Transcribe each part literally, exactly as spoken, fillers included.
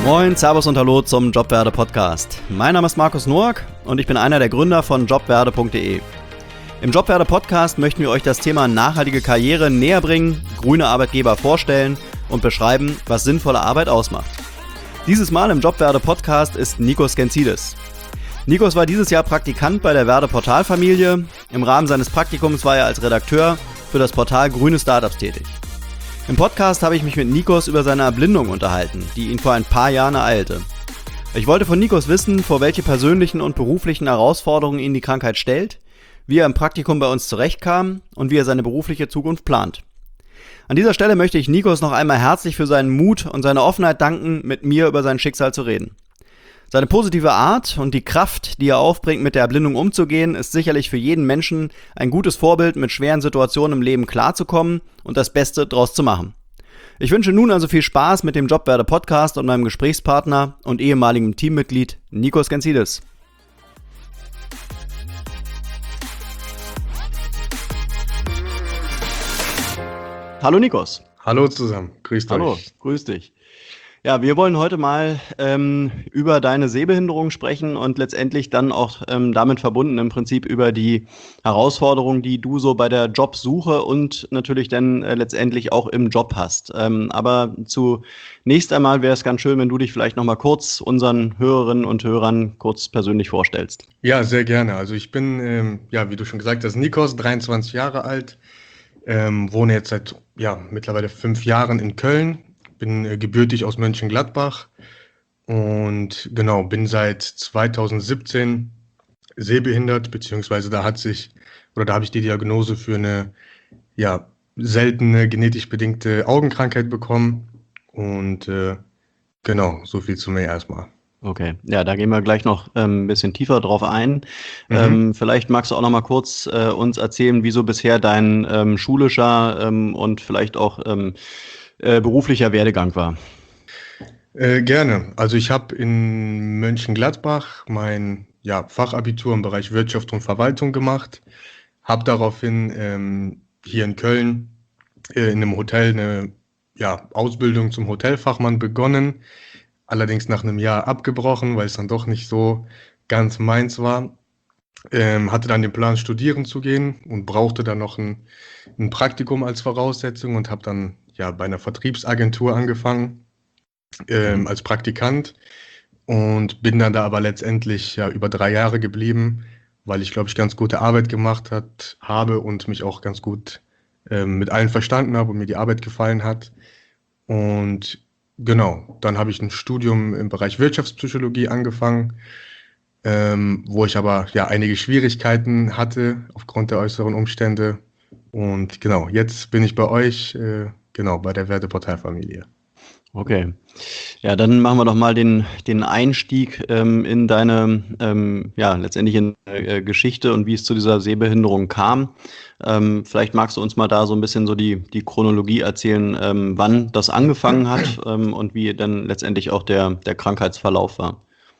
Moin, Servus und Hallo zum Jobwerde Podcast. Mein Name ist Markus Noack und ich bin einer der Gründer von jobwerde punkt de. Im Jobwerde Podcast möchten wir euch das Thema nachhaltige Karriere näher bringen, grüne Arbeitgeber vorstellen und beschreiben, was sinnvolle Arbeit ausmacht. Dieses Mal im Jobwerde Podcast ist Nikos Genzidis. Nikos war dieses Jahr Praktikant bei der Werde Portalfamilie. Im Rahmen seines Praktikums war er als Redakteur für das Portal Grüne Startups tätig. Im Podcast habe ich mich mit Nikos über seine Erblindung unterhalten, die ihn vor ein paar Jahren ereilte. Ich wollte von Nikos wissen, vor welche persönlichen und beruflichen Herausforderungen ihn die Krankheit stellt, wie er im Praktikum bei uns zurechtkam und wie er seine berufliche Zukunft plant. An dieser Stelle möchte ich Nikos noch einmal herzlich für seinen Mut und seine Offenheit danken, mit mir über sein Schicksal zu reden. Seine positive Art und die Kraft, die er aufbringt, mit der Erblindung umzugehen, ist sicherlich für jeden Menschen ein gutes Vorbild, mit schweren Situationen im Leben klarzukommen und das Beste draus zu machen. Ich wünsche nun also viel Spaß mit dem Jobwerde Podcast und meinem Gesprächspartner und ehemaligem Teammitglied Nikos Genzidis. Hallo Nikos. Hallo zusammen, grüßt euch. Hallo, grüß dich. Ja, wir wollen heute mal ähm, über deine Sehbehinderung sprechen und letztendlich dann auch ähm, damit verbunden im Prinzip über die Herausforderungen, die du so bei der Jobsuche und natürlich dann äh, letztendlich auch im Job hast. Ähm, aber zunächst einmal wäre es ganz schön, wenn du dich vielleicht nochmal kurz unseren Hörerinnen und Hörern kurz persönlich vorstellst. Ja, sehr gerne. Also ich bin, ähm, ja, wie du schon gesagt hast, Nikos, dreiundzwanzig Jahre alt, ähm, wohne jetzt seit ja mittlerweile fünf Jahren in Köln. Bin äh, gebürtig aus Mönchengladbach und genau, bin seit zweitausendsiebzehn sehbehindert, beziehungsweise da hat sich, oder da habe ich die Diagnose für eine ja, seltene genetisch bedingte Augenkrankheit bekommen und äh, genau, so viel zu mir erstmal. Okay, ja, da gehen wir gleich noch ähm, ein bisschen tiefer drauf ein. Mhm. Ähm, vielleicht magst du auch noch mal kurz äh, uns erzählen, wieso bisher dein ähm, schulischer ähm, und vielleicht auch ähm, äh, beruflicher Werdegang war. Äh, gerne. Also ich habe in Mönchengladbach mein ja, Fachabitur im Bereich Wirtschaft und Verwaltung gemacht, habe daraufhin ähm, hier in Köln äh, in einem Hotel eine ja, Ausbildung zum Hotelfachmann begonnen, allerdings nach einem Jahr abgebrochen, weil es dann doch nicht so ganz meins war. Ähm, hatte dann den Plan, studieren zu gehen und brauchte dann noch ein, ein Praktikum als Voraussetzung und habe dann ja bei einer Vertriebsagentur angefangen ähm, als Praktikant und bin dann da aber letztendlich ja über drei Jahre geblieben, weil ich glaube ich ganz gute Arbeit gemacht hat, habe und mich auch ganz gut ähm, mit allen verstanden habe und mir die Arbeit gefallen hat. Und genau, dann habe ich ein Studium im Bereich Wirtschaftspsychologie angefangen, ähm, wo ich aber ja einige Schwierigkeiten hatte aufgrund der äußeren Umstände. Und genau, jetzt bin ich bei euch, äh, genau, bei der Werde Portalfamilie. Okay, ja, dann machen wir doch mal den, den Einstieg ähm, in deine, ähm, ja, letztendlich in äh, Geschichte und wie es zu dieser Sehbehinderung kam. Ähm, vielleicht magst du uns mal da so ein bisschen so die, die Chronologie erzählen, ähm, wann das angefangen hat ähm, und wie dann letztendlich auch der, der Krankheitsverlauf war.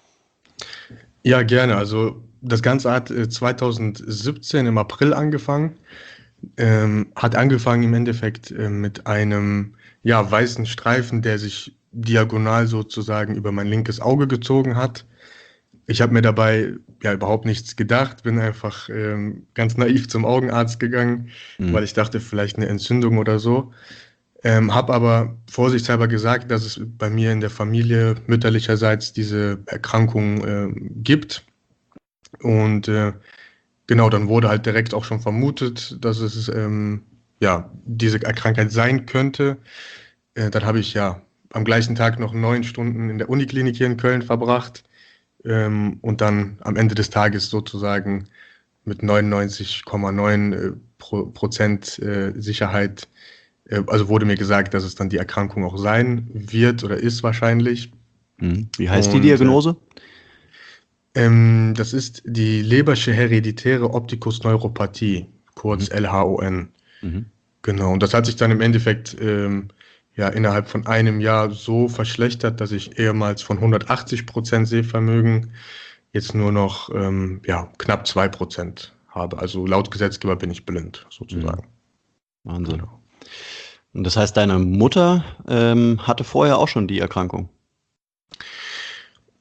Ja, gerne. Also das Ganze hat äh, zweitausendsiebzehn im April angefangen. Ähm, hat angefangen im Endeffekt äh, mit einem ja, weißen Streifen, der sich diagonal sozusagen über mein linkes Auge gezogen hat. Ich habe mir dabei ja überhaupt nichts gedacht, bin einfach ähm, ganz naiv zum Augenarzt gegangen, mhm. weil ich dachte, vielleicht eine Entzündung oder so. Ähm, habe aber vorsichtshalber gesagt, dass es bei mir in der Familie mütterlicherseits diese Erkrankung äh, gibt. Und äh, genau, dann wurde halt direkt auch schon vermutet, dass es ähm, ja diese Krankheit sein könnte. Äh, dann habe ich ja am gleichen Tag noch neun Stunden in der Uniklinik hier in Köln verbracht ähm, und dann am Ende des Tages sozusagen mit neunundneunzig Komma neun Prozent äh, Sicherheit, äh, also wurde mir gesagt, dass es dann die Erkrankung auch sein wird oder ist wahrscheinlich. Wie heißt und, die Diagnose? Äh, ähm, das ist die Lebersche hereditäre Optikusneuropathie, kurz mhm. L H O N. Mhm. Genau, und das hat sich dann im Endeffekt ähm, ja innerhalb von einem Jahr so verschlechtert, dass ich ehemals von hundertachtzig Prozent Sehvermögen jetzt nur noch ähm, ja, knapp zwei Prozent habe. Also laut Gesetzgeber bin ich blind, sozusagen. Wahnsinn. Genau. Und das heißt, deine Mutter ähm, hatte vorher auch schon die Erkrankung?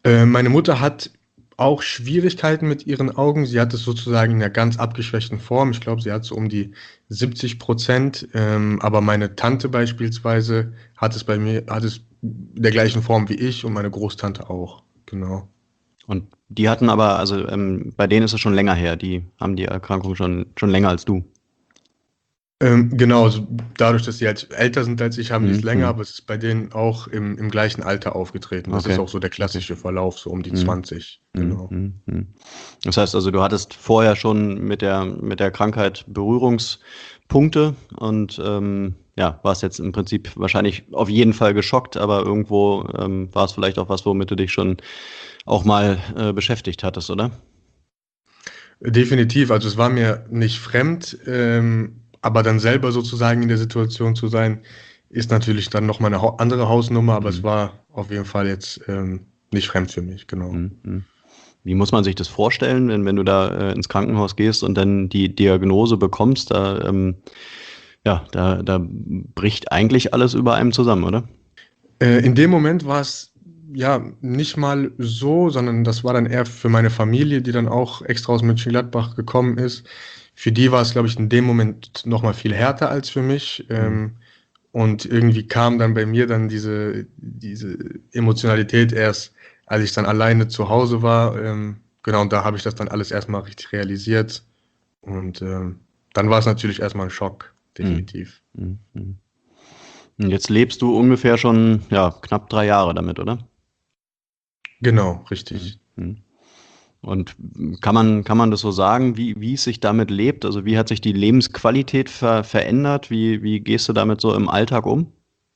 Äh, meine Mutter hat auch Schwierigkeiten mit ihren Augen. Sie hat es sozusagen in einer ganz abgeschwächten Form. Ich glaube, sie hat so um die siebzig Prozent. Ähm, aber meine Tante beispielsweise hat es bei mir, hat es in der gleichen Form wie ich und meine Großtante auch. Genau. Und die hatten aber, also ähm, bei denen ist es schon länger her, die haben die Erkrankung schon, schon länger als du. Ähm, genau, also dadurch, dass sie halt älter sind als ich, haben die es Mhm. länger, Mhm. aber es ist bei denen auch im, im gleichen Alter aufgetreten. Das ist Okay. auch so der klassische Verlauf, so um die Mhm. zwanzig. Mhm. Genau. Mhm. Mhm. Das heißt also, du hattest vorher schon mit der, mit der Krankheit Berührungspunkte und ähm, ja, warst jetzt im Prinzip wahrscheinlich auf jeden Fall geschockt, aber irgendwo ähm, war es vielleicht auch was, womit du dich schon auch mal äh, beschäftigt hattest, oder? Definitiv, also es war mir nicht fremd, ähm, aber dann selber sozusagen in der Situation zu sein, ist natürlich dann nochmal eine hau- andere Hausnummer, aber es Mhm. war auf jeden Fall jetzt ähm, nicht fremd für mich, genau. Mhm. Mhm. Wie muss man sich das vorstellen, wenn, wenn du da äh, ins Krankenhaus gehst und dann die Diagnose bekommst? Da, ähm, ja, da, da bricht eigentlich alles über einem zusammen, oder? Äh, in dem Moment war es ja nicht mal so, sondern das war dann eher für meine Familie, die dann auch extra aus Mönchengladbach gekommen ist. Für die war es, glaube ich, in dem Moment nochmal viel härter als für mich. Mhm. Ähm, und irgendwie kam dann bei mir dann diese, diese Emotionalität erst, als ich dann alleine zu Hause war. Ähm, genau, und da habe ich das dann alles erstmal richtig realisiert. Und ähm, dann war es natürlich erstmal ein Schock, Mhm. definitiv. Mhm. Mhm. Und jetzt lebst du ungefähr schon, ja, knapp drei Jahre damit, oder? Genau, Mhm. richtig. Mhm. Und kann man, kann man das so sagen, wie, wie es sich damit lebt? Also wie hat sich die Lebensqualität ver verändert? Wie, wie gehst du damit so im Alltag um?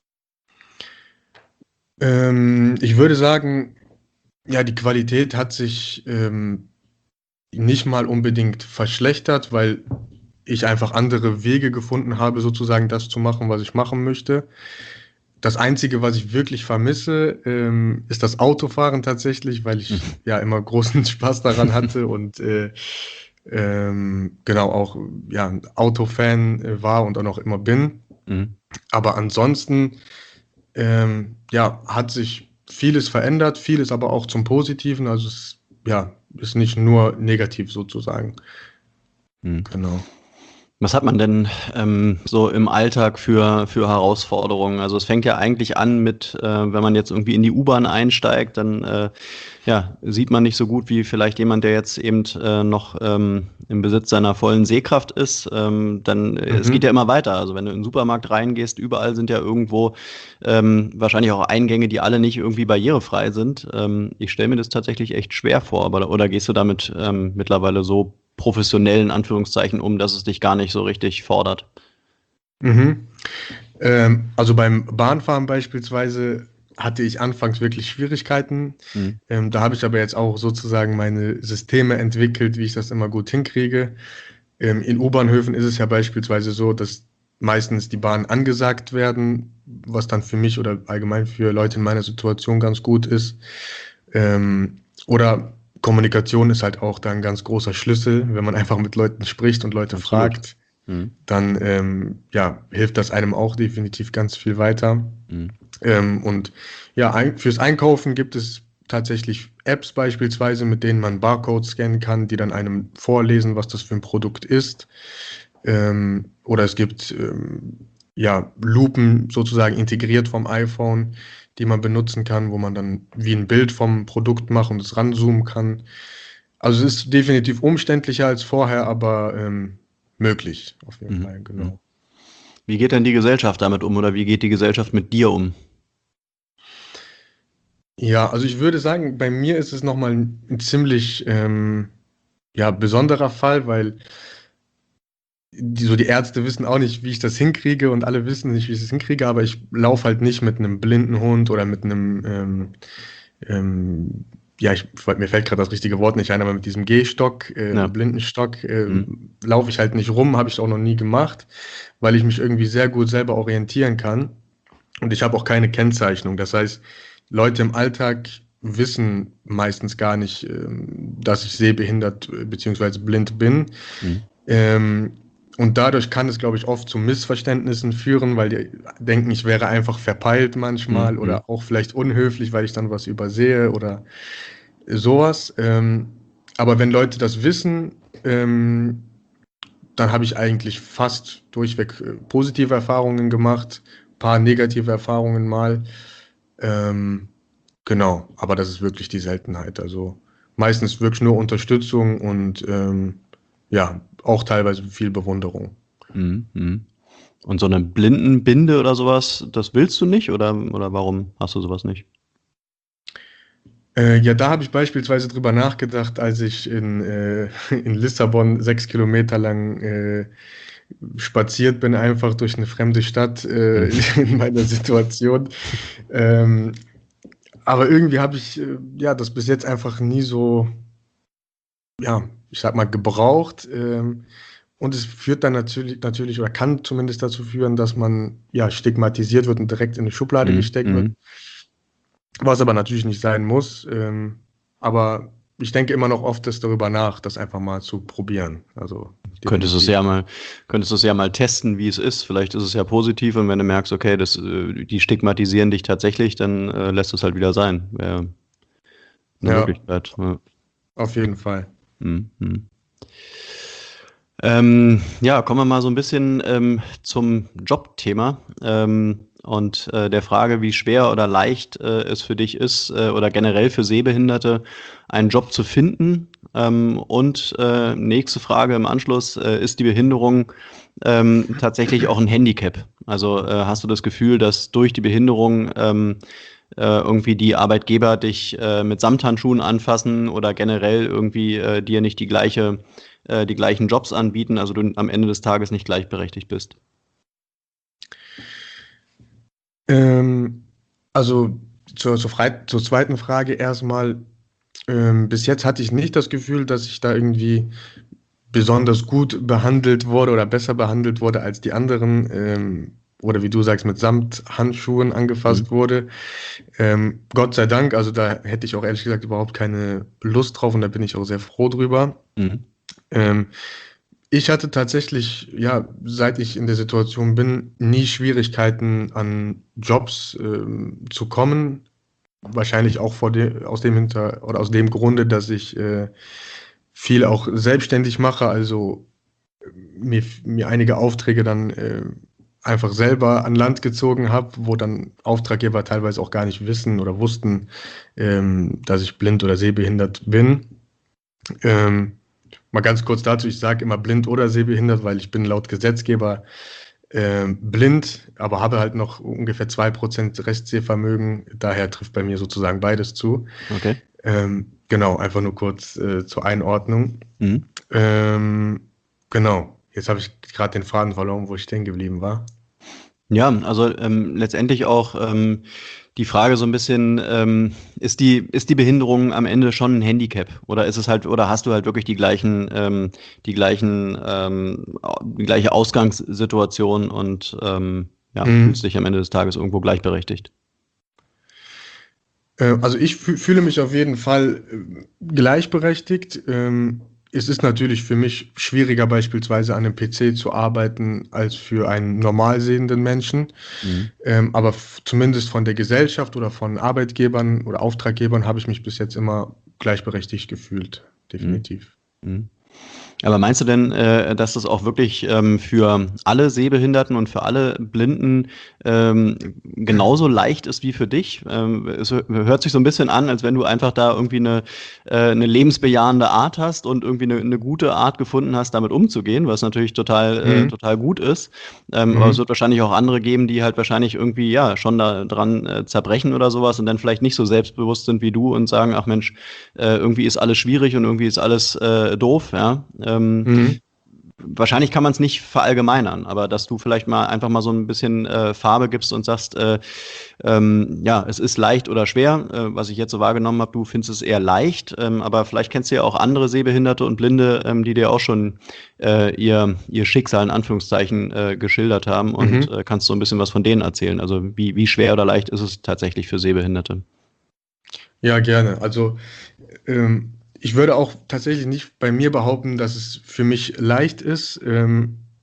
Ähm, ich würde sagen, ja, die Qualität hat sich ähm, nicht mal unbedingt verschlechtert, weil ich einfach andere Wege gefunden habe, sozusagen das zu machen, was ich machen möchte. Das Einzige, was ich wirklich vermisse, ähm, ist das Autofahren tatsächlich, weil ich ja immer großen Spaß daran hatte und äh, ähm, genau auch ja, ein Autofan äh, war und auch noch immer bin. Mhm. Aber ansonsten ähm, ja, hat sich vieles verändert, vieles aber auch zum Positiven. Also es ja, ist nicht nur negativ sozusagen. Mhm. Genau. Was hat man denn ähm, so im Alltag für, für Herausforderungen? Also es fängt ja eigentlich an mit, äh, wenn man jetzt irgendwie in die U-Bahn einsteigt, dann äh, ja, sieht man nicht so gut wie vielleicht jemand, der jetzt eben äh, noch ähm, im Besitz seiner vollen Sehkraft ist. Ähm, dann äh, es geht ja Mhm. immer weiter. Also wenn du in den Supermarkt reingehst, überall sind ja irgendwo ähm, wahrscheinlich auch Eingänge, die alle nicht irgendwie barrierefrei sind. Ähm, ich stelle mir das tatsächlich echt schwer vor, aber oder gehst du damit ähm, mittlerweile so professionell in Anführungszeichen um, dass es dich gar nicht so richtig fordert? Mhm. Ähm, also beim Bahnfahren beispielsweise hatte ich anfangs wirklich Schwierigkeiten. Mhm. Ähm, da habe ich aber jetzt auch sozusagen meine Systeme entwickelt, wie ich das immer gut hinkriege. Ähm, in U-Bahnhöfen ist es ja beispielsweise so, dass meistens die Bahnen angesagt werden, was dann für mich oder allgemein für Leute in meiner Situation ganz gut ist. Ähm, oder Kommunikation ist halt auch da ein ganz großer Schlüssel, wenn man einfach mit Leuten spricht und Leute Absolut. fragt, Mhm. dann ähm, ja, hilft das einem auch definitiv ganz viel weiter. Mhm. Ähm, und ja, ein, fürs Einkaufen gibt es tatsächlich Apps beispielsweise, mit denen man Barcodes scannen kann, die dann einem vorlesen, was das für ein Produkt ist. Ähm, oder es gibt ähm, ja, Lupen sozusagen integriert vom iPhone, die man benutzen kann, wo man dann wie ein Bild vom Produkt macht und es ranzoomen kann. Also es ist definitiv umständlicher als vorher, aber ähm, möglich, auf jeden Mhm. Fall, Mhm. genau. Wie geht denn die Gesellschaft damit um oder wie geht die Gesellschaft mit dir um? Ja, also ich würde sagen, bei mir ist es nochmal ein, ein ziemlich ähm, ja, besonderer Fall, weil die, so die Ärzte wissen auch nicht, wie ich das hinkriege und alle wissen nicht, wie ich das hinkriege, aber ich laufe halt nicht mit einem blinden Hund oder mit einem, ähm, ähm, ja, ich, mir fällt gerade das richtige Wort nicht ein, aber mit diesem Gehstock, äh, Ja. Blindenstock, äh, Mhm. laufe ich halt nicht rum, habe ich auch noch nie gemacht, weil ich mich irgendwie sehr gut selber orientieren kann und ich habe auch keine Kennzeichnung. Das heißt, Leute im Alltag wissen meistens gar nicht, ähm, dass ich sehbehindert äh, beziehungsweise blind bin. Mhm. Ähm, und dadurch kann es, glaube ich, oft zu Missverständnissen führen, weil die denken, ich wäre einfach verpeilt manchmal Mhm. oder auch vielleicht unhöflich, weil ich dann was übersehe oder sowas. Ähm, aber wenn Leute das wissen, ähm, dann habe ich eigentlich fast durchweg äh, positive Erfahrungen gemacht, ein paar negative Erfahrungen mal. Ähm, genau, aber das ist wirklich die Seltenheit. Also meistens wirklich nur Unterstützung und ähm, ja, auch teilweise viel Bewunderung. Mhm. Mhm. Und so eine Blindenbinde oder sowas, das willst du nicht oder, oder warum hast du sowas nicht? Äh, ja, da habe ich beispielsweise drüber nachgedacht, als ich in, äh, in Lissabon sechs Kilometer lang äh, spaziert bin, einfach durch eine fremde Stadt äh, Mhm. in meiner Situation. Ähm, aber irgendwie habe ich äh, ja das bis jetzt einfach nie so, ja, ich sag mal, gebraucht. Ähm, und es führt dann natürlich, natürlich oder kann zumindest dazu führen, dass man ja stigmatisiert wird und direkt in eine Schublade Mhm. gesteckt wird. Mhm. Was aber natürlich nicht sein muss. Ähm, aber ich denke immer noch oft das darüber nach, das einfach mal zu probieren. Also Könntest du es definitiv. ja mal, könntest du es ja mal testen, wie es ist. Vielleicht ist es ja positiv und wenn du merkst, okay, das, äh, die stigmatisieren dich tatsächlich, dann äh, lässt es halt wieder sein. Wäre eine Ja, Möglichkeit. Ja. auf jeden Fall. Mhm. Mhm. Ähm, ja, kommen wir mal so ein bisschen ähm, zum Jobthema ähm, und äh, der Frage, wie schwer oder leicht äh, es für dich ist äh, oder generell für Sehbehinderte einen Job zu finden. Ähm, und äh, nächste Frage im Anschluss, äh, ist die Behinderung ähm, tatsächlich auch ein Handicap? Also äh, hast du das Gefühl, dass durch die Behinderung ähm, äh, irgendwie die Arbeitgeber dich äh, mit Samthandschuhen anfassen oder generell irgendwie äh, dir nicht die gleiche äh, die gleichen Jobs anbieten, also du am Ende des Tages nicht gleichberechtigt bist. Ähm, also zur, zur, Frei zur zweiten Frage erstmal. Ähm, bis jetzt hatte ich nicht das Gefühl, dass ich da irgendwie besonders gut behandelt wurde oder besser behandelt wurde als die anderen. Ähm, oder wie du sagst, mit Samthandschuhen Mhm. angefasst wurde. Ähm, Gott sei Dank, also da hätte ich auch ehrlich gesagt überhaupt keine Lust drauf und da bin ich auch sehr froh drüber. Mhm. Ähm, Ich hatte tatsächlich, ja, seit ich in der Situation bin, nie Schwierigkeiten an Jobs ähm, zu kommen. Wahrscheinlich auch vor de aus dem Hinter oder aus dem Grunde, dass ich äh, viel auch selbstständig mache, also mir, mir einige Aufträge dann äh, einfach selber an Land gezogen habe, wo dann Auftraggeber teilweise auch gar nicht wissen oder wussten, ähm, dass ich blind oder sehbehindert bin. Ähm, Mal ganz kurz dazu, ich sage immer blind oder sehbehindert, weil ich bin laut Gesetzgeber ähm, blind, aber habe halt noch ungefähr zwei Prozent Restsehvermögen. Daher trifft bei mir sozusagen beides zu. Okay. Ähm, genau, einfach nur kurz äh, zur Einordnung. Mhm. Ähm, genau, jetzt habe ich gerade den Faden verloren, wo ich stehen geblieben war. Ja, also ähm, letztendlich auch ähm, die Frage so ein bisschen, ähm, ist die, ist die Behinderung am Ende schon ein Handicap? Oder ist es halt, oder hast du halt wirklich die gleichen, ähm, die gleichen, ähm, au- die gleiche Ausgangssituation und ähm, ja, fühlst Mhm. dich am Ende des Tages irgendwo gleichberechtigt? Äh, Also ich fü- fühle mich auf jeden Fall äh, gleichberechtigt. Ähm, Es ist natürlich für mich schwieriger, beispielsweise an einem P C zu arbeiten, als für einen normal sehenden Menschen. Mhm. Ähm, aber f- zumindest von der Gesellschaft oder von Arbeitgebern oder Auftraggebern habe ich mich bis jetzt immer gleichberechtigt gefühlt. Mhm. Definitiv. Mhm. Aber meinst du denn, äh, dass das auch wirklich ähm, für alle Sehbehinderten und für alle Blinden ähm, genauso leicht ist wie für dich? Ähm, es hört sich so ein bisschen an, als wenn du einfach da irgendwie eine, äh, eine lebensbejahende Art hast und irgendwie eine, eine gute Art gefunden hast, damit umzugehen, was natürlich total, äh, Mhm. total gut ist. Ähm, aber es Mhm. wird wahrscheinlich auch andere geben, die halt wahrscheinlich irgendwie ja schon da dran äh, zerbrechen oder sowas und dann vielleicht nicht so selbstbewusst sind wie du und sagen, ach Mensch, äh, irgendwie ist alles schwierig und irgendwie ist alles äh, doof, ja. Ähm, Mhm. wahrscheinlich kann man es nicht verallgemeinern, aber dass du vielleicht mal einfach mal so ein bisschen äh, Farbe gibst und sagst, äh, ähm, ja, es ist leicht oder schwer, äh, was ich jetzt so wahrgenommen habe, du findest es eher leicht, ähm, aber vielleicht kennst du ja auch andere Sehbehinderte und Blinde, ähm, die dir auch schon äh, ihr, ihr Schicksal in Anführungszeichen äh, geschildert haben und Mhm. äh, kannst so ein bisschen was von denen erzählen. Also wie, wie schwer oder leicht ist es tatsächlich für Sehbehinderte? Ja, gerne. Also ähm, ich würde auch tatsächlich nicht bei mir behaupten, dass es für mich leicht ist. Ähm,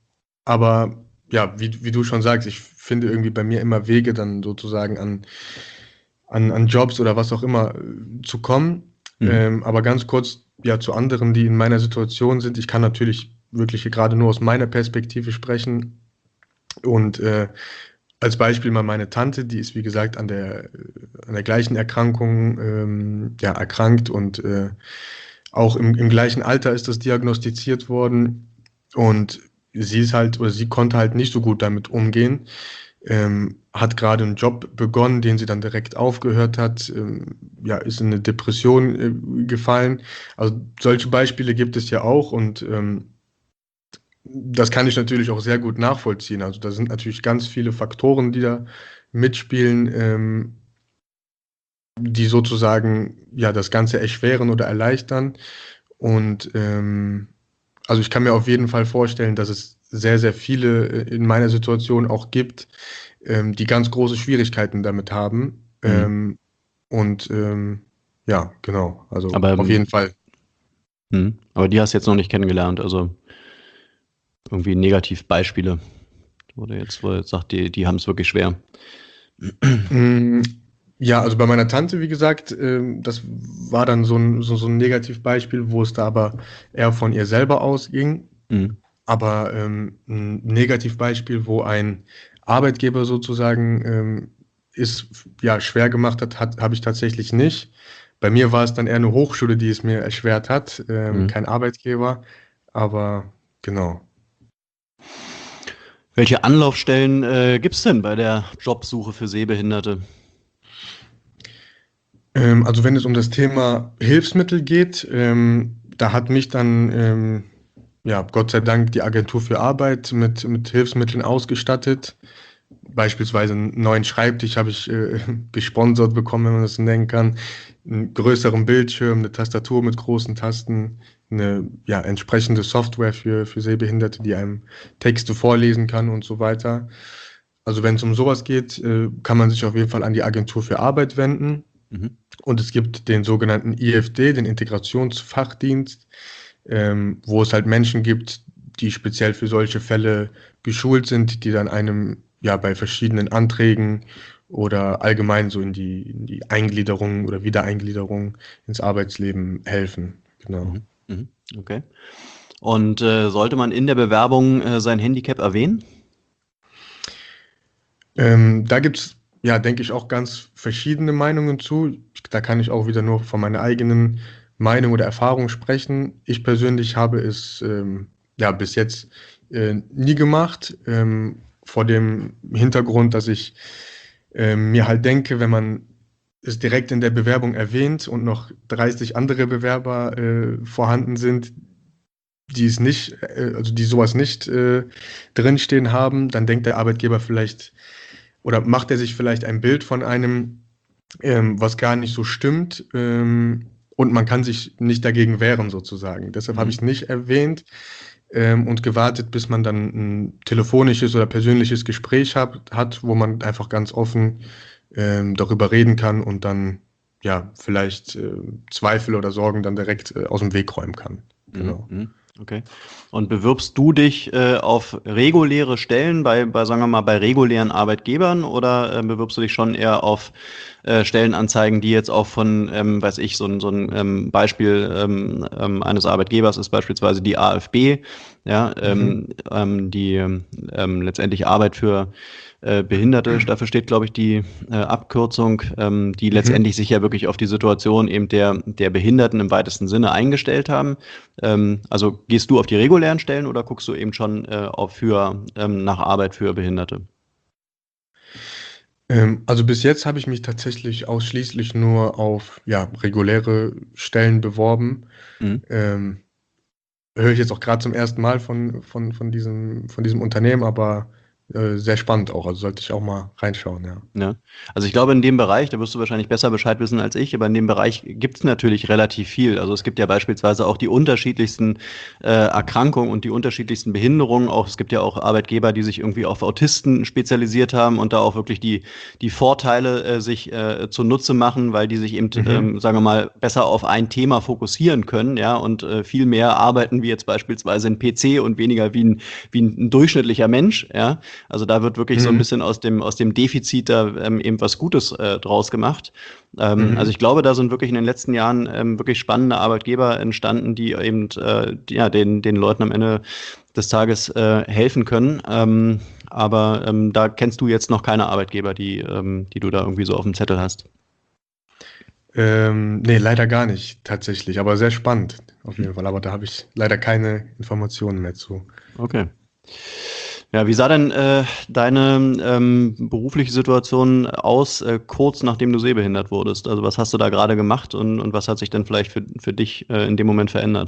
aber ja, wie, wie du schon sagst, ich finde irgendwie bei mir immer Wege, dann sozusagen an, an, an Jobs oder was auch immer äh, zu kommen. Mhm. Ähm, aber ganz kurz, ja, zu anderen, die in meiner Situation sind. Ich kann natürlich wirklich hier gerade nur aus meiner Perspektive sprechen. Und äh, als Beispiel mal meine Tante, die ist wie gesagt an der, äh, an der gleichen Erkrankung ähm, ja, erkrankt und äh, auch im, im gleichen Alter ist das diagnostiziert worden. Und sie ist halt, oder sie konnte halt nicht so gut damit umgehen. Ähm, hat gerade einen Job begonnen, den sie dann direkt aufgehört hat, ähm, ja, ist in eine Depression äh, gefallen. Also solche Beispiele gibt es ja auch und ähm, das kann ich natürlich auch sehr gut nachvollziehen. Also da sind natürlich ganz viele Faktoren, die da mitspielen, ähm, die sozusagen ja das Ganze erschweren oder erleichtern. Und ähm, also ich kann mir auf jeden Fall vorstellen, dass es sehr, sehr viele äh, in meiner Situation auch gibt, ähm, die ganz große Schwierigkeiten damit haben. Mhm. Ähm, und ähm, ja, genau, also Aber, auf jeden Fall. mhm. Aber die hast du jetzt noch nicht kennengelernt, also irgendwie Negativbeispiele, wo du jetzt, wo du jetzt sagst, die, die haben es wirklich schwer. Mm, Ja, also bei meiner Tante, wie gesagt, ähm, das war dann so ein, so, so ein Negativbeispiel, wo es da aber eher von ihr selber ausging. Mhm. Aber ähm, ein Negativbeispiel, wo ein Arbeitgeber sozusagen ähm, es ja schwer gemacht hat, hat habe ich tatsächlich nicht. Bei mir war es dann eher eine Hochschule, die es mir erschwert hat, ähm, Mhm. kein Arbeitgeber. Aber genau. Welche Anlaufstellen äh, gibt es denn bei der Jobsuche für Sehbehinderte? Ähm, also wenn es um das Thema Hilfsmittel geht, ähm, da hat mich dann ähm, ja Gott sei Dank die Agentur für Arbeit mit, mit Hilfsmitteln ausgestattet. Beispielsweise einen neuen Schreibtisch habe ich äh, gesponsert bekommen, wenn man das so nennen kann. Einen größeren Bildschirm, eine Tastatur mit großen Tasten, eine ja, entsprechende Software für, für Sehbehinderte, die einem Texte vorlesen kann und so weiter. Also wenn es um sowas geht, äh, kann man sich auf jeden Fall an die Agentur für Arbeit wenden. Mhm. Und es gibt den sogenannten I F D, den Integrationsfachdienst, ähm, wo es halt Menschen gibt, die speziell für solche Fälle geschult sind, die dann einem ja bei verschiedenen Anträgen oder allgemein so in die, in die Eingliederung oder Wiedereingliederung ins Arbeitsleben helfen. Genau. Mhm. Mhm. Okay. Und äh, sollte man in der Bewerbung äh, sein Handicap erwähnen? Ähm, da gibt es, ja, denke ich, auch ganz verschiedene Meinungen zu. Da kann ich auch wieder nur von meiner eigenen Meinung oder Erfahrung sprechen. Ich persönlich habe es ähm, ja bis jetzt äh, nie gemacht, ähm, vor dem Hintergrund, dass ich ähm, mir halt denke, wenn man es direkt in der Bewerbung erwähnt und noch dreißig andere Bewerber äh, vorhanden sind, die es nicht, äh, also die sowas nicht äh, drinstehen haben, dann denkt der Arbeitgeber vielleicht oder macht er sich vielleicht ein Bild von einem, ähm, was gar nicht so stimmt, ähm, und man kann sich nicht dagegen wehren sozusagen. Deshalb habe ich Mhm. es nicht erwähnt ähm, und gewartet, bis man dann ein telefonisches oder persönliches Gespräch hat, hat, wo man einfach ganz offen ähm, darüber reden kann und dann ja vielleicht äh, Zweifel oder Sorgen dann direkt äh, aus dem Weg räumen kann. Mhm. Genau. Mhm. Okay. Und bewirbst du dich äh, auf reguläre Stellen bei, bei, sagen wir mal, bei regulären Arbeitgebern oder äh, bewirbst du dich schon eher auf äh, Stellenanzeigen, die jetzt auch von, ähm, weiß ich, so ein, so ein ähm, Beispiel ähm, ähm, eines Arbeitgebers ist beispielsweise die A F B, ja, Mhm. ähm, ähm, die ähm, letztendlich Arbeit für äh, Behinderte, dafür steht, glaube ich, die äh, Abkürzung, ähm, die Mhm. letztendlich sich ja wirklich auf die Situation eben der, der Behinderten im weitesten Sinne eingestellt haben. Ähm, also gehst du auf die regulären Stellen oder guckst du eben schon äh, auf für, ähm, nach Arbeit für Behinderte? Ähm, also bis jetzt habe ich mich tatsächlich ausschließlich nur auf ja, reguläre Stellen beworben. Mhm. Ähm, höre ich jetzt auch gerade zum ersten Mal von, von, von diesem, von diesem Unternehmen, aber äh, sehr spannend auch. Also sollte ich auch mal reinschauen, ja. Ja. Also ich glaube, in dem Bereich, da wirst du wahrscheinlich besser Bescheid wissen als ich, aber in dem Bereich gibt es natürlich relativ viel. Also es gibt ja beispielsweise auch die unterschiedlichsten äh, Erkrankungen und die unterschiedlichsten Behinderungen. Auch es gibt ja auch Arbeitgeber, die sich irgendwie auf Autisten spezialisiert haben und da auch wirklich die, die Vorteile äh, sich äh, zunutze machen, weil die sich eben, Mhm. ähm, sagen wir mal, besser auf ein Thema fokussieren können, ja, und äh, viel mehr arbeiten wie jetzt beispielsweise ein P C und weniger wie ein, wie ein, ein durchschnittlicher Mensch, ja. Also da wird wirklich so ein Mhm. bisschen aus dem, aus dem Defizit da ähm, eben was Gutes äh, draus gemacht. Ähm, Mhm. also ich glaube, da sind wirklich in den letzten Jahren ähm, wirklich spannende Arbeitgeber entstanden, die eben äh, die, ja, den, den Leuten am Ende des Tages äh, helfen können. Ähm, aber ähm, da kennst du jetzt noch keine Arbeitgeber, die, ähm, die du da irgendwie so auf dem Zettel hast. Ähm, nee, leider gar nicht, tatsächlich. Aber sehr spannend, auf jeden Fall. Aber da habe ich leider keine Informationen mehr zu. Okay. Ja, wie sah denn äh, deine ähm, berufliche Situation aus, äh, kurz nachdem du sehbehindert wurdest? Also was hast du da gerade gemacht und, und was hat sich denn vielleicht für, für dich äh, in dem Moment verändert?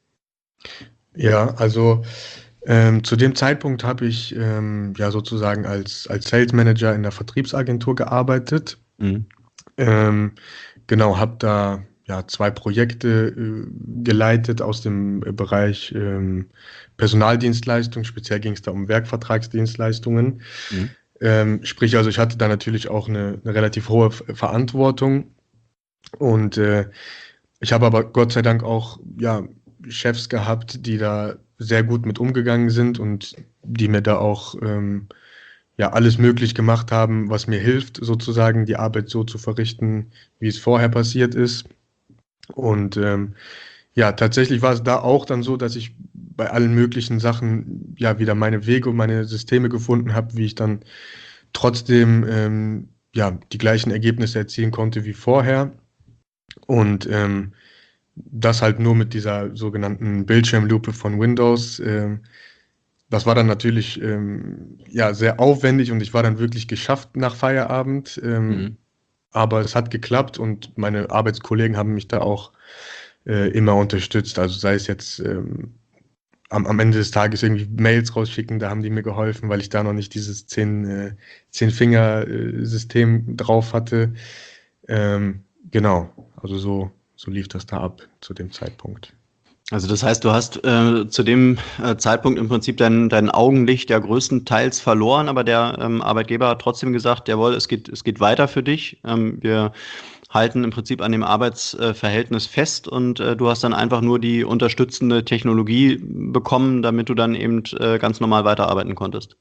Ja, also ähm, zu dem Zeitpunkt habe ich ähm, ja sozusagen als, als Sales Manager in der Vertriebsagentur gearbeitet. Mhm. Ähm, genau, habe da ja zwei Projekte äh, geleitet aus dem äh, Bereich ähm, Personaldienstleistung. Speziell ging es da um Werkvertragsdienstleistungen. Mhm. Ähm, sprich, also ich hatte da natürlich auch eine, eine relativ hohe F- Verantwortung und äh, ich habe aber Gott sei Dank auch ja, Chefs gehabt, die da sehr gut mit umgegangen sind und die mir da auch ähm, ja, alles möglich gemacht haben, was mir hilft, sozusagen die Arbeit so zu verrichten, wie es vorher passiert ist. Und ähm, ja, tatsächlich war es da auch dann so, dass ich bei allen möglichen Sachen ja wieder meine Wege und meine Systeme gefunden habe, wie ich dann trotzdem ähm, ja, die gleichen Ergebnisse erzielen konnte wie vorher. Und ähm, das halt nur mit dieser sogenannten Bildschirmlupe von Windows. Ähm, das war dann natürlich ähm, ja, sehr aufwendig und ich war dann wirklich geschafft nach Feierabend. Ähm, Mhm. aber es hat geklappt und meine Arbeitskollegen haben mich da auch äh, immer unterstützt. Also sei es jetzt ähm, am, am Ende des Tages irgendwie Mails rausschicken, da haben die mir geholfen, weil ich da noch nicht dieses zehn, äh, Zehn-Finger-System drauf hatte. Ähm, genau, also so, so lief das da ab zu dem Zeitpunkt. Also das heißt, du hast äh, zu dem äh, Zeitpunkt im Prinzip dein, dein Augenlicht ja größtenteils verloren, aber der ähm, Arbeitgeber hat trotzdem gesagt, jawohl, es geht, es geht weiter für dich. Ähm, wir halten im Prinzip an dem Arbeitsverhältnis fest und äh, du hast dann einfach nur die unterstützende Technologie bekommen, damit du dann eben äh, ganz normal weiterarbeiten konntest.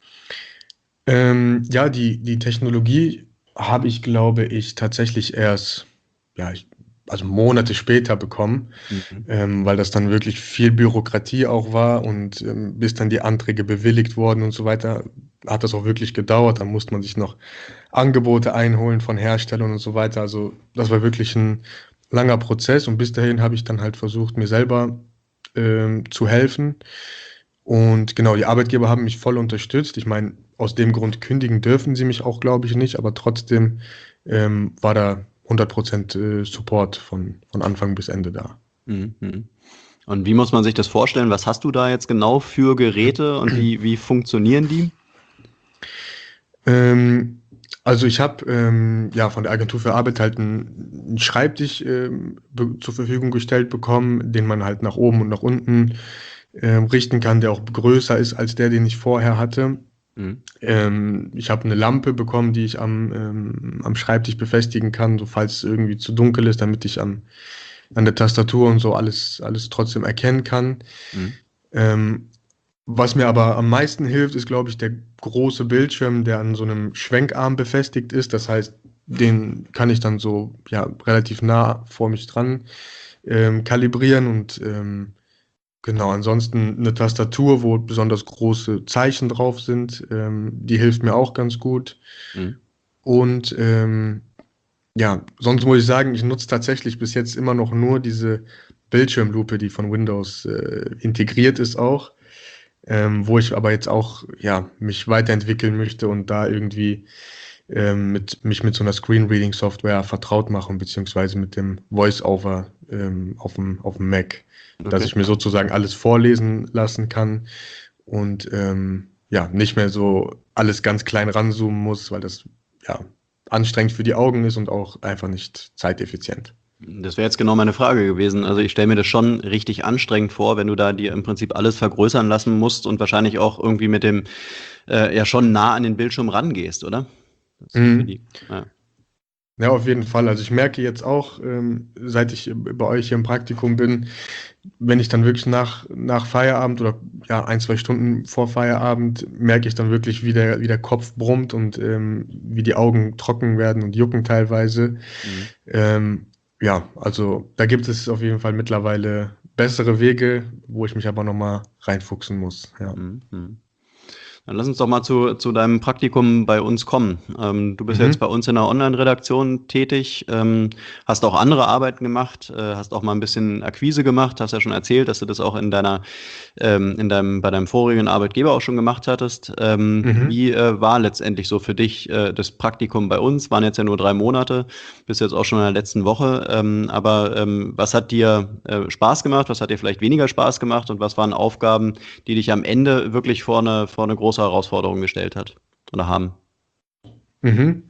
Ähm, ja, die, die Technologie habe ich, glaube ich, tatsächlich erst, ja, ich, also Monate später bekommen, Mhm. ähm, weil das dann wirklich viel Bürokratie auch war und ähm, bis dann die Anträge bewilligt wurden und so weiter, hat das auch wirklich gedauert. Dann musste man sich noch Angebote einholen von Herstellern und so weiter. Also das war wirklich ein langer Prozess und bis dahin habe ich dann halt versucht, mir selber ähm, zu helfen. Und genau, die Arbeitgeber haben mich voll unterstützt. Ich meine, aus dem Grund kündigen dürfen sie mich auch, glaube ich, nicht, aber trotzdem ähm, war da hundert Prozent äh, Support von, von Anfang bis Ende da. Mhm. Mhm. Und wie muss man sich das vorstellen? Was hast du da jetzt genau für Geräte und wie, wie funktionieren die? Ähm, also ich habe ähm, ja von der Agentur für Arbeit halt einen, einen Schreibtisch ähm, be- zur Verfügung gestellt bekommen, den man halt nach oben und nach unten ähm, richten kann, der auch größer ist als der, den ich vorher hatte. Mhm. Ähm, ich habe eine Lampe bekommen, die ich am, ähm, am Schreibtisch befestigen kann, so falls es irgendwie zu dunkel ist, damit ich am, an der Tastatur und so alles, alles trotzdem erkennen kann. Mhm. Ähm, Was mir aber am meisten hilft, ist, glaube ich, der große Bildschirm, der an so einem Schwenkarm befestigt ist. Das heißt, den kann ich dann so ja, relativ nah vor mich dran ähm, kalibrieren und ähm, genau, ansonsten eine Tastatur, wo besonders große Zeichen drauf sind, ähm, die hilft mir auch ganz gut. Mhm. Und ähm, ja, sonst muss ich sagen, ich nutze tatsächlich bis jetzt immer noch nur diese Bildschirmlupe, die von Windows äh, integriert ist auch, ähm, wo ich aber jetzt auch ja, mich weiterentwickeln möchte und da irgendwie ähm, mit, mich mit so einer Screen-Reading-Software vertraut machen, beziehungsweise mit dem Voice-Over ähm, auf dem, auf dem Mac, dass Okay. ich mir sozusagen alles vorlesen lassen kann und ähm, ja, nicht mehr so alles ganz klein ranzoomen muss, weil das ja anstrengend für die Augen ist und auch einfach nicht zeiteffizient. Das wäre jetzt genau meine Frage gewesen. Also ich stelle mir das schon richtig anstrengend vor, wenn du da dir im Prinzip alles vergrößern lassen musst und wahrscheinlich auch irgendwie mit dem äh, ja schon nah an den Bildschirm rangehst, oder? Das ist für Mhm. die, ja. Ja, auf jeden Fall. Also ich merke jetzt auch, ähm, seit ich bei euch hier im Praktikum bin, wenn ich dann wirklich nach, nach Feierabend oder ja, ein, zwei Stunden vor Feierabend, merke ich dann wirklich, wie der, wie der Kopf brummt und ähm, wie die Augen trocken werden und jucken teilweise. Mhm. Ähm, ja, also da gibt es auf jeden Fall mittlerweile bessere Wege, wo ich mich aber nochmal reinfuchsen muss. Ja. Mhm. Mhm. Dann lass uns doch mal zu, zu deinem Praktikum bei uns kommen. Ähm, du bist jetzt bei Mhm. uns in der Online-Redaktion tätig, ähm, hast auch andere Arbeiten gemacht, äh, hast auch mal ein bisschen Akquise gemacht, hast ja schon erzählt, dass du das auch in deiner, ähm, in deinem, bei deinem vorigen Arbeitgeber auch schon gemacht hattest. Ähm, Mhm. wie äh, war letztendlich so für dich äh, das Praktikum bei uns? Waren jetzt ja nur drei Monate, bist jetzt auch schon in der letzten Woche. Ähm, aber ähm, was hat dir äh, Spaß gemacht? Was hat dir vielleicht weniger Spaß gemacht? Und was waren Aufgaben, die dich am Ende wirklich vor eine, vor eine große Herausforderung gestellt hat oder haben? Mhm.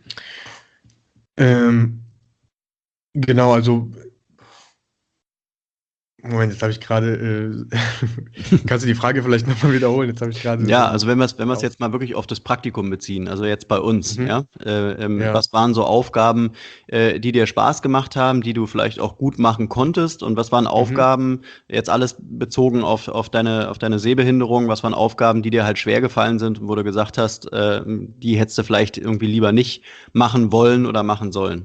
Ähm, genau, also Moment, jetzt habe ich gerade, äh, kannst du die Frage vielleicht nochmal wiederholen? Jetzt habe ich gerade Ja, so also wenn wir es wenn wir es aus. jetzt mal wirklich auf das Praktikum beziehen, also jetzt bei uns, Mhm. ja, äh, ähm, Ja. was waren so Aufgaben, äh, die dir Spaß gemacht haben, die du vielleicht auch gut machen konntest, und was waren Mhm. Aufgaben, jetzt alles bezogen auf auf deine auf deine Sehbehinderung, was waren Aufgaben, die dir halt schwer gefallen sind, wo du gesagt hast, äh, die hättest du vielleicht irgendwie lieber nicht machen wollen oder machen sollen?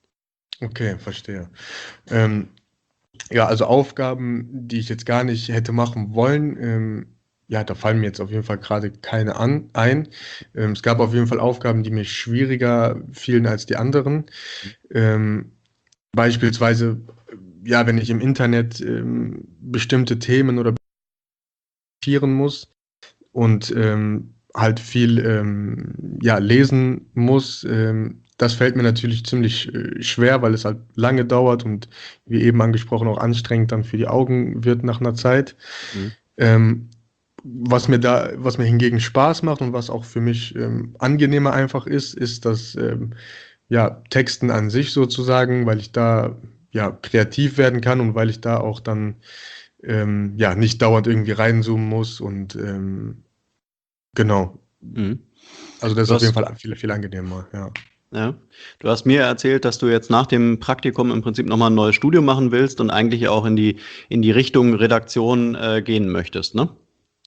Okay, verstehe. Ähm, ja, also Aufgaben, die ich jetzt gar nicht hätte machen wollen, ähm, ja, da fallen mir jetzt auf jeden Fall gerade keine an, ein. Ähm, es gab auf jeden Fall Aufgaben, die mir schwieriger fielen als die anderen. Ähm, beispielsweise, ja, wenn ich im Internet ähm, bestimmte Themen oder recherchieren muss und ähm, halt viel ähm, ja, lesen muss. Ähm, das fällt mir natürlich ziemlich äh, schwer, weil es halt lange dauert und wie eben angesprochen auch anstrengend dann für die Augen wird nach einer Zeit. Mhm. Ähm, was mir da, was mir hingegen Spaß macht und was auch für mich ähm, angenehmer einfach ist, ist das ähm, ja, Texten an sich sozusagen, weil ich da ja kreativ werden kann und weil ich da auch dann ähm, ja nicht dauernd irgendwie reinzoomen muss und ähm, genau. Mhm. Also das ist Du auf jeden hast Fall viel, viel angenehmer, ja. Ja. Du hast mir erzählt, dass du jetzt nach dem Praktikum im Prinzip nochmal ein neues Studium machen willst und eigentlich auch in die, in die Richtung Redaktion äh, gehen möchtest, ne?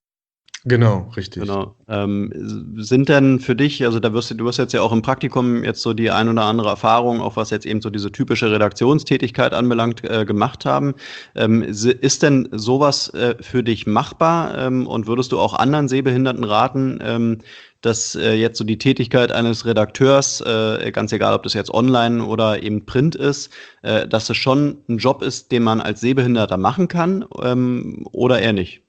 Genau, richtig. Genau. Ähm, sind denn für dich, also da wirst du, du wirst jetzt ja auch im Praktikum jetzt so die ein oder andere Erfahrung, auch was jetzt eben so diese typische Redaktionstätigkeit anbelangt, äh, gemacht haben. Ähm, si- ist denn sowas äh, für dich machbar? Ähm, und würdest du auch anderen Sehbehinderten raten, ähm, dass äh, jetzt so die Tätigkeit eines Redakteurs, äh, ganz egal, ob das jetzt online oder eben Print ist, äh, dass es schon ein Job ist, den man als Sehbehinderter machen kann, ähm, oder eher nicht?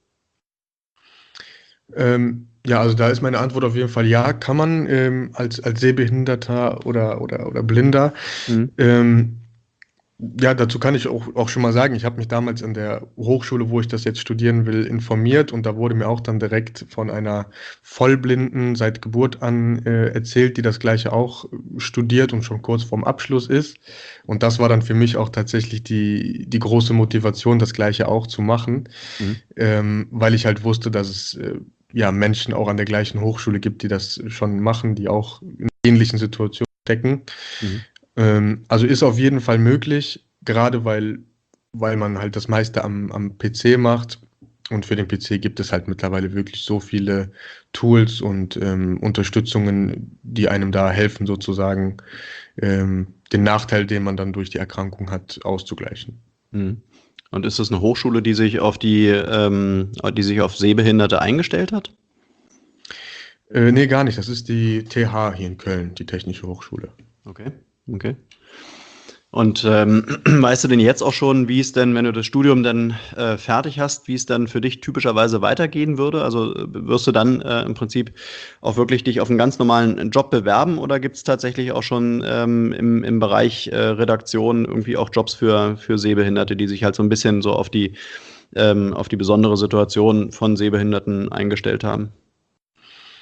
Ähm, ja, also da ist meine Antwort auf jeden Fall ja, kann man ähm, als, als Sehbehinderter oder, oder, oder Blinder. Mhm. Ähm, ja, dazu kann ich auch, auch schon mal sagen, ich habe mich damals an der Hochschule, wo ich das jetzt studieren will, informiert und da wurde mir auch dann direkt von einer Vollblinden seit Geburt an äh, erzählt, die das gleiche auch studiert und schon kurz vorm Abschluss ist. Und das war dann für mich auch tatsächlich die, die große Motivation, das gleiche auch zu machen, Mhm. ähm, weil ich halt wusste, dass es äh, ja Menschen auch an der gleichen Hochschule gibt, die das schon machen, die auch in ähnlichen Situationen stecken. Mhm. Ähm, also ist auf jeden Fall möglich, gerade weil, weil man halt das meiste am, am P C macht. Und für den P C gibt es halt mittlerweile wirklich so viele Tools und ähm, Unterstützungen, die einem da helfen, sozusagen ähm, den Nachteil, den man dann durch die Erkrankung hat, auszugleichen. Mhm. Und ist das eine Hochschule, die sich auf die, ähm, die sich auf Sehbehinderte eingestellt hat? Äh, nee, gar nicht. Das ist die T H hier in Köln, die Technische Hochschule. Okay, okay. Und ähm, weißt du denn jetzt auch schon, wie es denn, wenn du das Studium dann äh, fertig hast, wie es dann für dich typischerweise weitergehen würde? Also äh, wirst du dann äh, im Prinzip auch wirklich dich auf einen ganz normalen Job bewerben, oder gibt es tatsächlich auch schon ähm, im, im Bereich äh, Redaktion irgendwie auch Jobs für, für Sehbehinderte, die sich halt so ein bisschen so auf die, ähm, auf die besondere Situation von Sehbehinderten eingestellt haben?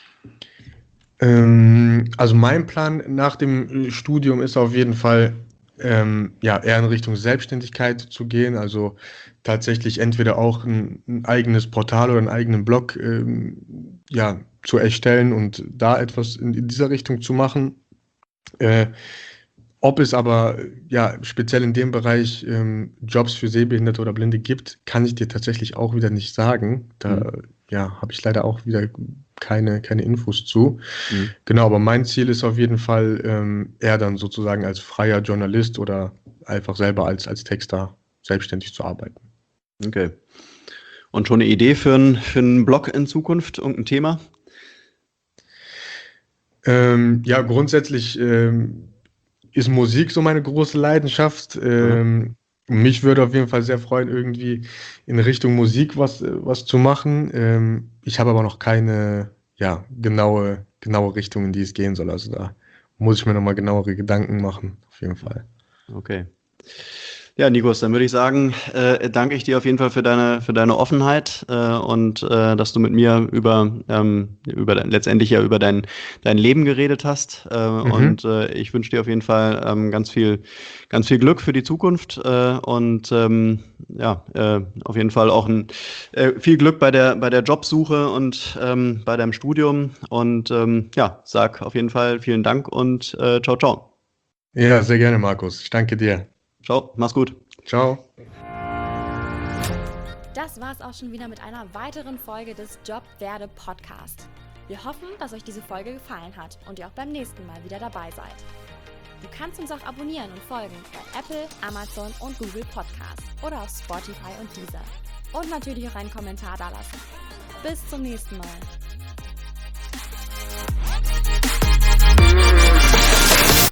Ähm, also mein Plan nach dem Studium ist auf jeden Fall, ähm, ja, eher in Richtung Selbstständigkeit zu gehen. Also tatsächlich entweder auch ein, ein eigenes Portal oder einen eigenen Blog, ähm, ja, zu erstellen und da etwas in, in dieser Richtung zu machen. Äh, Ob es aber ja speziell in dem Bereich ähm, Jobs für Sehbehinderte oder Blinde gibt, kann ich dir tatsächlich auch wieder nicht sagen. Da Mhm. ja, habe ich leider auch wieder keine, keine Infos zu. Mhm. Genau, aber mein Ziel ist auf jeden Fall ähm, eher dann sozusagen als freier Journalist oder einfach selber als, als Texter selbstständig zu arbeiten. Okay. Und schon eine Idee für einen für einen Blog in Zukunft, irgendein Thema? Ähm, ja, grundsätzlich ähm, ist Musik so meine große Leidenschaft. Aha. Ähm, mich würde auf jeden Fall sehr freuen, irgendwie in Richtung Musik was, äh, was zu machen. Ähm, ich habe aber noch keine, ja, genaue, genaue Richtung, in die es gehen soll. Also da muss ich mir nochmal genauere Gedanken machen, auf jeden Fall. Okay. Ja, Nikos, dann würde ich sagen, äh, danke ich dir auf jeden Fall für deine, für deine Offenheit äh, und äh, dass du mit mir über, ähm, über dein, letztendlich ja über dein, dein Leben geredet hast. Äh, Mhm. und äh, ich wünsche dir auf jeden Fall ähm, ganz viel, ganz viel Glück für die Zukunft äh, und ähm, ja, äh, auf jeden Fall auch ein, äh, viel Glück bei der, bei der Jobsuche und ähm, bei deinem Studium. Und ähm, ja, sag auf jeden Fall vielen Dank und äh, ciao, ciao. Ja, sehr gerne, Markus. Ich danke dir. Ciao, mach's gut. Ciao. Das war's auch schon wieder mit einer weiteren Folge des Jobwerde Podcast. Wir hoffen, dass euch diese Folge gefallen hat und ihr auch beim nächsten Mal wieder dabei seid. Du kannst uns auch abonnieren und folgen bei Apple, Amazon und Google Podcasts oder auf Spotify und Deezer. Und natürlich auch einen Kommentar dalassen. Bis zum nächsten Mal.